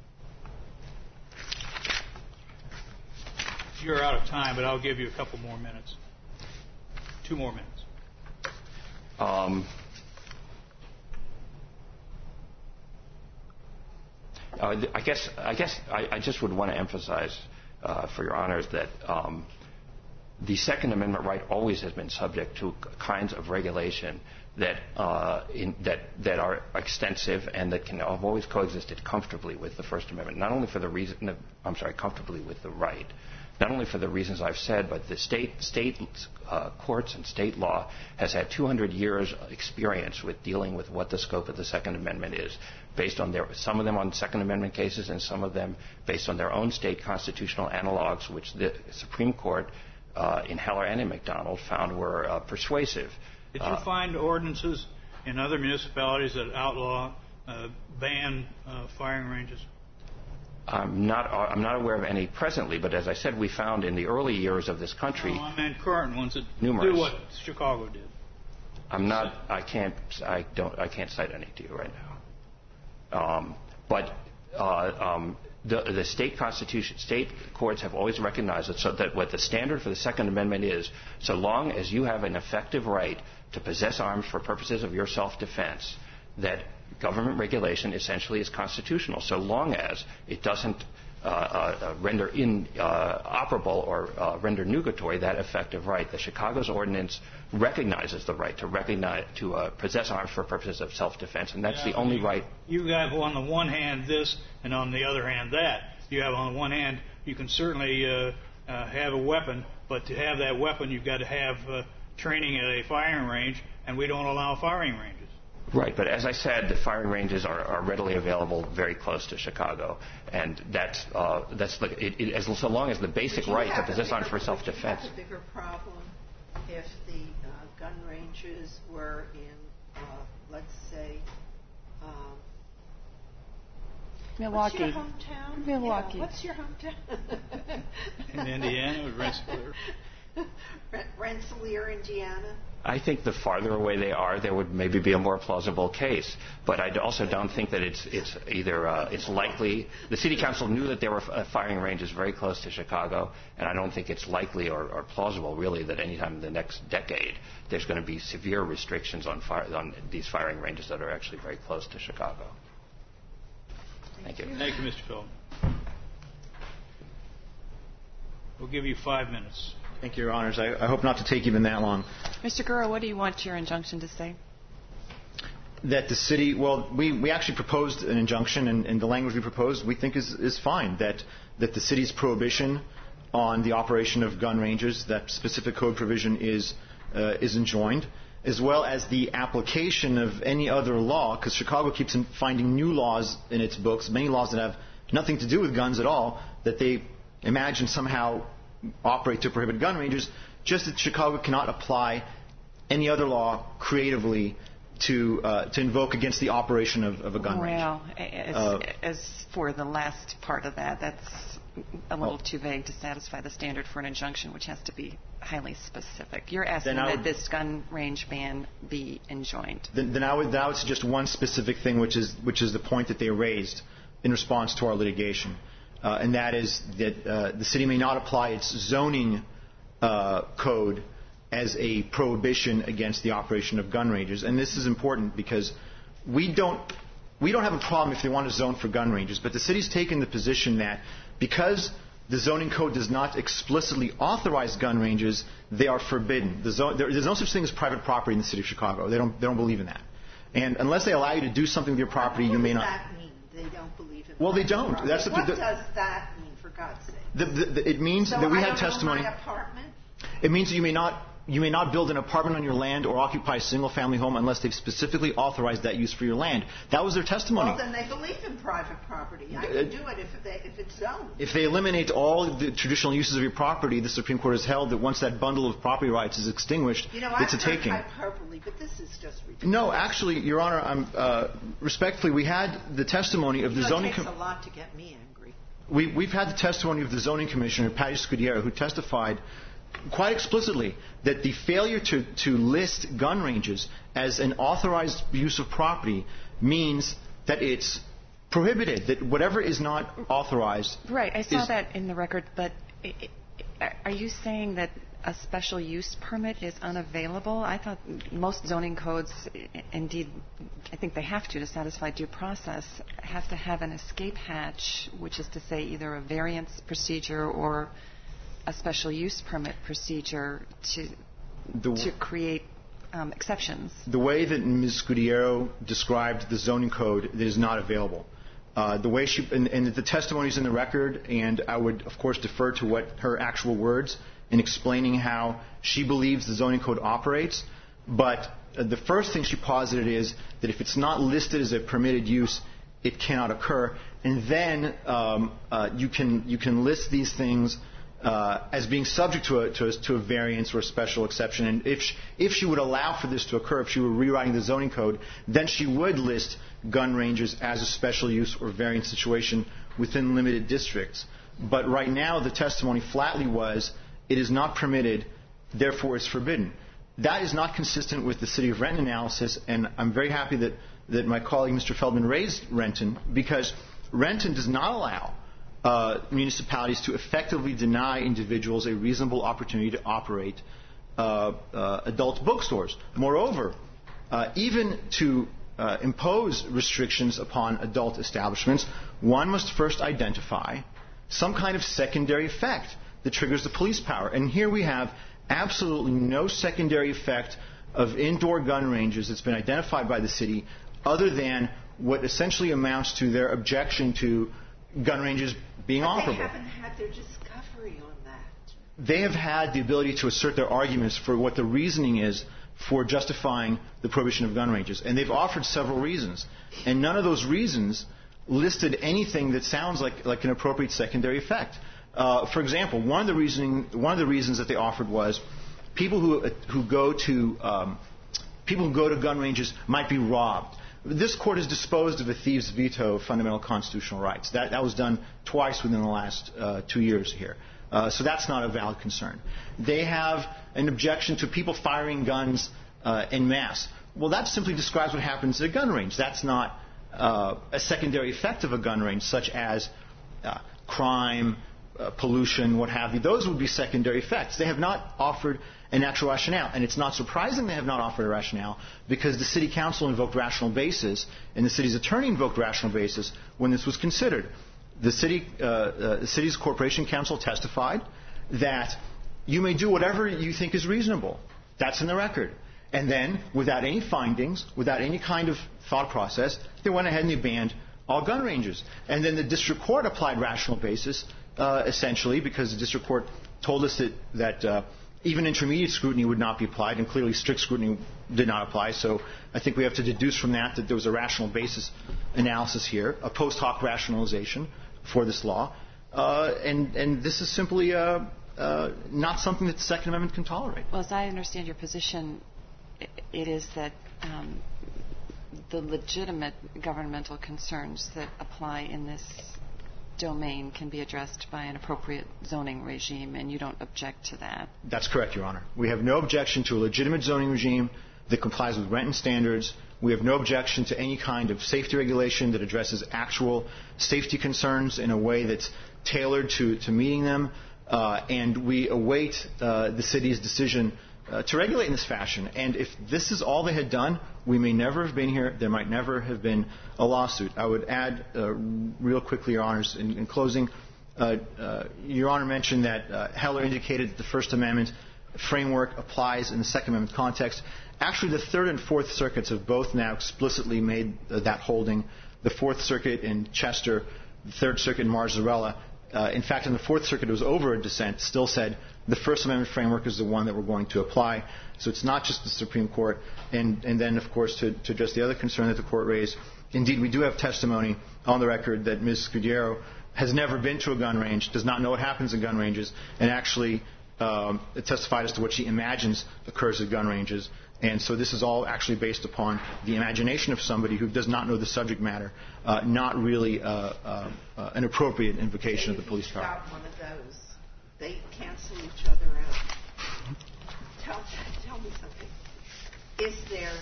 you're out of time, but I'll give you a couple more minutes. Two more minutes. Um, uh, I guess I guess I, I just would want to emphasize, uh, for your honors, that um, the Second Amendment right always has been subject to kinds of regulation that uh, in, that that are extensive and that can have always coexisted comfortably with the First Amendment. Not only for the reason, I'm sorry, comfortably with the right. Not only for the reasons I've said, but the state state uh, courts and state law has had two hundred years experience with dealing with what the scope of the Second Amendment is, based on their some of them on Second Amendment cases and some of them based on their own state constitutional analogs, which the Supreme Court uh, in Heller and in McDonald found were uh, persuasive. Did you uh, find ordinances in other municipalities that outlaw, uh, ban uh, firing ranges? I'm not, I'm not aware of any presently, but as I said, we found in the early years of this country No, I meant current ones that numerous. do what Chicago did. I'm not, I can't, I don't, I can't cite any to you right now. Um, but uh, um, the, the state constitution, state courts have always recognized that, so that what the standard for the Second Amendment is, so long as you have an effective right to possess arms for purposes of your self-defense, that government regulation essentially is constitutional, so long as it doesn't uh, uh, render inoperable uh, or uh, render nugatory that effective right. The Chicago's ordinance recognizes the right to recognize to uh, possess arms for purposes of self-defense, and that's yeah, the only you, right. You have on the one hand this, and on the other hand that. You have on the one hand, you can certainly uh, uh, have a weapon, but to have that weapon, you've got to have uh, training at a firing range, and we don't allow firing ranges. Right, but as I said, the firing ranges are, are readily available very close to Chicago, and that's uh, that's the, it, it, as so long as the basic right to possess arms for self-defense. Would you have a bigger problem if the uh, gun ranges were in, uh, let's say, um, Milwaukee. What's your hometown? Milwaukee. Yeah, what's your hometown? In Indiana, Rensselaer. Rensselaer, Indiana. I think the farther away they are, there would maybe be a more plausible case. But I also don't think that it's it's either uh, it's likely. The city council knew that there were uh, firing ranges very close to Chicago, and I don't think it's likely or, or plausible, really, that anytime in the next decade there's going to be severe restrictions on fire, on these firing ranges that are actually very close to Chicago. Thank you. Thank you, Mister Feldman. We'll give you five minutes. Thank you, Your Honors. I, I hope not to take even that long. Mister Gura, what do you want your injunction to say? That the city, well, we, we actually proposed an injunction, and, and the language we proposed we think is, is fine, that, that the city's prohibition on the operation of gun ranges, that specific code provision is, uh, is enjoined, as well as the application of any other law, because Chicago keeps finding new laws in its books, many laws that have nothing to do with guns at all, that they imagine somehow operate to prohibit gun ranges, just that Chicago cannot apply any other law creatively to uh, to invoke against the operation of, of a gun range. Well, as, uh, as for the last part of that, that's a little too vague to satisfy the standard for an injunction, which has to be highly specific. You're asking that would, this gun range ban be enjoined. Then, then, I would, then I would suggest one specific thing, which is which is the point that they raised in response to our litigation. Uh, and that is that uh, the city may not apply its zoning uh, code as a prohibition against the operation of gun ranges. And this is important because we don't we don't have a problem if they want to zone for gun ranges, but the city's taken the position that because the zoning code does not explicitly authorize gun ranges, they are forbidden. The zone, there, there's no such thing as private property in the city of Chicago. They don't they don't believe in that. And unless they allow you to do something with your property, you may not. What does that mean? They don't believe it. Well, they don't. Property. That's the, what the, does that mean, for God's sake? The, the, the, it means so that we I had don't testimony. Own my apartment? It means that you may not you may not build an apartment on your land or occupy a single-family home unless they've specifically authorized that use for your land. That was their testimony. Well, then they believe in private property. I can do it if, they, if it's zoned. If they eliminate all the traditional uses of your property, the Supreme Court has held that once that bundle of property rights is extinguished, you know, it's I've a taking. heard hyperbole, but this is just ridiculous. No, actually, Your Honor, I'm, uh, respectfully, we had the testimony of you the know, zoning. It takes com- a lot to get me angry. We, we've had the testimony of the zoning commissioner, Patty Scudiera, who testified quite explicitly that the failure to, to list gun ranges as an authorized use of property means that it's prohibited, that whatever is not authorized. Right, I saw is, that in the record, but it, it, are you saying that a special use permit is unavailable? I thought most zoning codes, indeed, I think they have to, to satisfy due process, have to have an escape hatch, which is to say either a variance procedure or a special use permit procedure to the, to create um, exceptions. The way that Miz Scudiero described the zoning code, it is not available. Uh, the way she and, and the testimony is in the record, and I would, of course, defer to what her actual words in explaining how she believes the zoning code operates. But uh, the first thing she posited is that if it's not listed as a permitted use, it cannot occur. And then um, uh, you can you can list these things uh, as being subject to a, to a to a variance or a special exception. And if she, if she would allow for this to occur, if she were rewriting the zoning code, then she would list gun ranges as a special use or variance situation within limited districts. But right now, the testimony flatly was, it is not permitted, therefore it's forbidden. That is not consistent with the City of Renton analysis, and I'm very happy that, that my colleague Mister Feldman raised Renton, because Renton does not allow uh, municipalities to effectively deny individuals a reasonable opportunity to operate uh, uh, adult bookstores. Moreover, uh, even to uh, impose restrictions upon adult establishments, one must first identify some kind of secondary effect that triggers the police power. And here we have absolutely no secondary effect of indoor gun ranges that's been identified by the city other than what essentially amounts to their objection to gun ranges being but operable. They haven't had their discovery on that. They have had the ability to assert their arguments for what the reasoning is for justifying the prohibition of gun ranges. And they've offered several reasons. And none of those reasons listed anything that sounds like, like an appropriate secondary effect. Uh, for example, one of the reasoning, one of the reasons that they offered was people who uh, who go to um, people who go to gun ranges might be robbed. This court has disposed of a thieves' veto of fundamental constitutional rights. That that was done twice within the last uh, two years here. Uh, so that's not a valid concern. They have an objection to people firing guns uh, en masse. Well, that simply describes what happens at a gun range. That's not uh, a secondary effect of a gun range, such as uh, crime, Uh, pollution, what have you. Those would be secondary effects. They have not offered an actual rationale. And it's not surprising they have not offered a rationale, because the city council invoked rational basis and the city's attorney invoked rational basis when this was considered. The city, uh, uh, the city's corporation council testified that you may do whatever you think is reasonable. That's in the record. And then, without any findings, without any kind of thought process, they went ahead and they banned all gun ranges. And then the district court applied rational basis, uh, essentially, because the district court told us that, that uh, even intermediate scrutiny would not be applied, and clearly strict scrutiny did not apply. So I think we have to deduce from that that there was a rational basis analysis here, a post hoc rationalization for this law. Uh, and, and this is simply uh, uh, not something that the Second Amendment can tolerate. Well, as I understand your position, it is that um, the legitimate governmental concerns that apply in this domain can be addressed by an appropriate zoning regime, and you don't object to that. That's correct, Your Honor. We have no objection to a legitimate zoning regime that complies with Renton standards. We have no objection to any kind of safety regulation that addresses actual safety concerns in a way that's tailored to, to meeting them. Uh, and we await uh, the city's decision Uh, to regulate in this fashion. And if this is all they had done, we may never have been here. There might never have been a lawsuit. I would add uh, real quickly, Your Honors, in, in closing, uh, uh, Your Honor mentioned that uh, Heller indicated that the First Amendment framework applies in the Second Amendment context. Actually, the Third and Fourth Circuits have both now explicitly made uh, that holding. The Fourth Circuit in Chester, the Third Circuit in Marzarella. Uh, in fact, in the Fourth Circuit, it was over a dissent, still said the First Amendment framework is the one that we're going to apply. So it's not just the Supreme Court. And, and then, of course, to, to address the other concern that the Court raised, indeed, we do have testimony on the record that Miz Scudiero has never been to a gun range, does not know what happens in gun ranges, and actually um, testified as to what she imagines occurs at gun ranges. And so this is all actually based upon the imagination of somebody who does not know the subject matter, uh, not really uh, uh, uh, an appropriate invocation They of the police power. Got one of those. They cancel each other out. Tell, tell me something. Is there?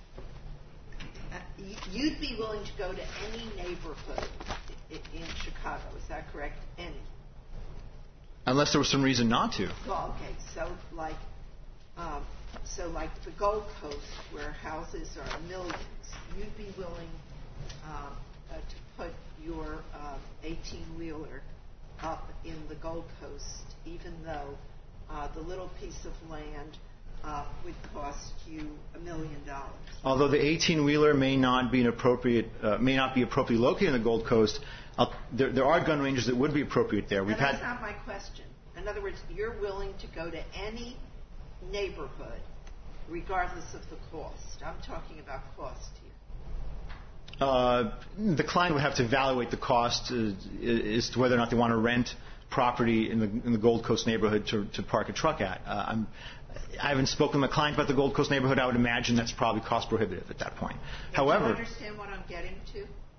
Uh, you'd be willing to go to any neighborhood in Chicago? Is that correct? Any? Unless there was some reason not to. Well, okay, so like, um, so like the Gold Coast, where houses are millions, you'd be willing uh, uh, to put your eighteen-wheeler uh, up in the Gold Coast, even though uh, the little piece of land uh, would cost you a million dollars. Although the eighteen-wheeler may not be an appropriate, uh, may not be appropriately located in the Gold Coast, uh, there, there are gun ranges that would be appropriate there. We've now, that's had. not my question. In other words, you're willing to go to any neighborhood, regardless of the cost. I'm talking about cost here. Uh, the client would have to evaluate the cost uh, as to whether or not they want to rent property in the, in the Gold Coast neighborhood to, to park a truck at. Uh, I'm, I haven't spoken to my client about the Gold Coast neighborhood. I would imagine that's probably cost prohibitive at that point. But However, do you understand what I'm getting to?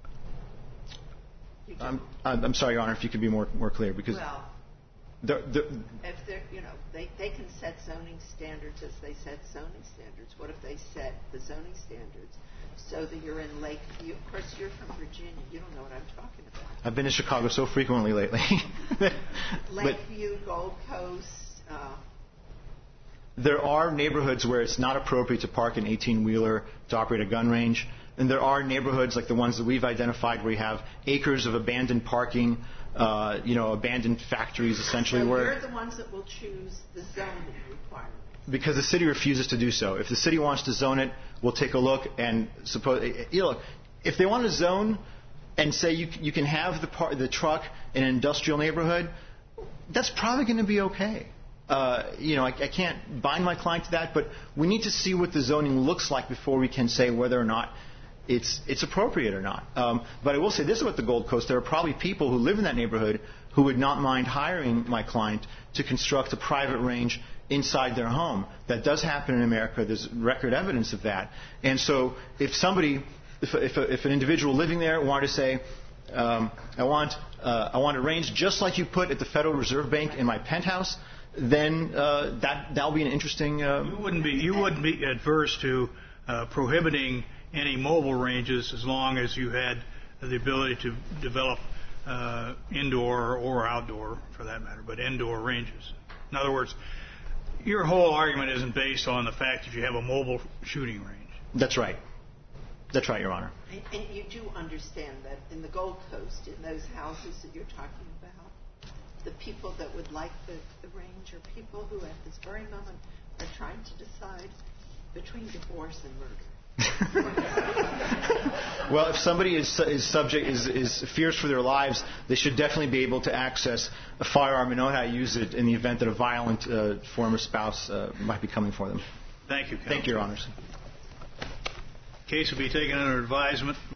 You I'm, I'm sorry, Your Honor, if you could be more more clear, because well, the, the, if they're, you know, they, they can set zoning standards as they set zoning standards. What if they set the zoning standards so that you're in Lakeview? Of course, you're from Virginia. You don't know what I'm talking about. I've been to Chicago so frequently lately. Lakeview, Gold Coast. Uh, There are neighborhoods where it's not appropriate to park an eighteen-wheeler to operate a gun range. And there are neighborhoods like the ones that we've identified where you have acres of abandoned parking, uh, you know, abandoned factories essentially. so where you're the ones that will choose the zoning requirements. Because the city refuses to do so. If the city wants to zone it, we'll take a look and suppose, you know, if they want to zone and say you, you can have the, par- the truck in an industrial neighborhood, that's probably going to be okay. Uh, you know, I, I can't bind my client to that, but we need to see what the zoning looks like before we can say whether or not it's it's appropriate or not. Um, but I will say this about the Gold Coast: there are probably people who live in that neighborhood who would not mind hiring my client to construct a private range inside their home. That does happen in America. There's record evidence of that. And so, if somebody, if if, a, if an individual living there wanted to say, um, I want uh, I want a range just like you put at the Federal Reserve Bank in my penthouse, then uh, that that'll be an interesting. Uh, you wouldn't be you wouldn't be adverse to uh, prohibiting any mobile ranges as long as you had the ability to develop uh, indoor or outdoor, for that matter, but indoor ranges. In other words, your whole argument isn't based on the fact that you have a mobile shooting range. That's right. That's right, Your Honor. And, and you do understand that in the Gold Coast, in those houses that you're talking about, the people that would like the, the range are people who at this very moment are trying to decide between divorce and murder. Well, if somebody is, is subject is, is fears for their lives, they should definitely be able to access a firearm and know how to use it in the event that a violent uh, former spouse uh, might be coming for them. Thank you, Counsel. Thank you, Your Honors. Case will be taken under advisement.